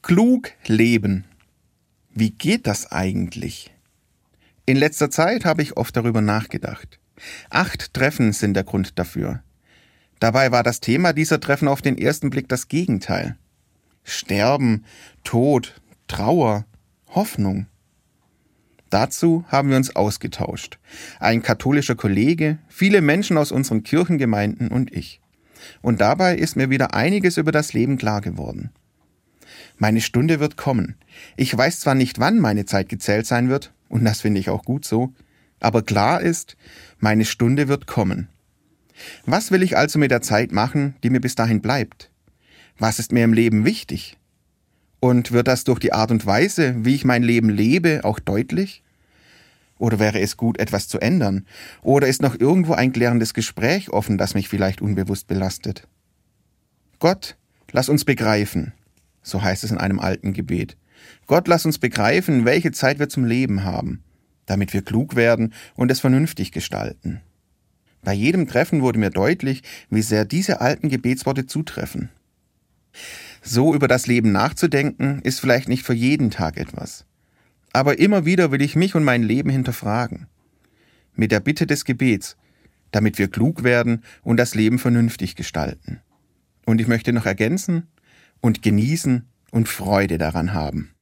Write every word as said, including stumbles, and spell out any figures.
Klug leben. Wie geht das eigentlich? In letzter Zeit habe ich oft darüber nachgedacht. Acht Treffen sind der Grund dafür. Dabei war das Thema dieser Treffen auf den ersten Blick das Gegenteil. Sterben, Tod, Trauer, Hoffnung. Dazu haben wir uns ausgetauscht. Ein katholischer Kollege, viele Menschen aus unseren Kirchengemeinden und ich. Und dabei ist mir wieder einiges über das Leben klar geworden. Meine Stunde wird kommen. Ich weiß zwar nicht, wann meine Zeit gezählt sein wird, und das finde ich auch gut so, aber klar ist, meine Stunde wird kommen. Was will ich also mit der Zeit machen, die mir bis dahin bleibt? Was ist mir im Leben wichtig? Und wird das durch die Art und Weise, wie ich mein Leben lebe, auch deutlich? Oder wäre es gut, etwas zu ändern? Oder ist noch irgendwo ein klärendes Gespräch offen, das mich vielleicht unbewusst belastet? Gott, lass uns begreifen, so heißt es in einem alten Gebet. Gott, lass uns begreifen, welche Zeit wir zum Leben haben, damit wir klug werden und es vernünftig gestalten. Bei jedem Treffen wurde mir deutlich, wie sehr diese alten Gebetsworte zutreffen. So über das Leben nachzudenken, ist vielleicht nicht für jeden Tag etwas. Aber immer wieder will ich mich und mein Leben hinterfragen. Mit der Bitte des Gebets, damit wir klug werden und das Leben vernünftig gestalten. Und ich möchte noch ergänzen, und genießen und Freude daran haben.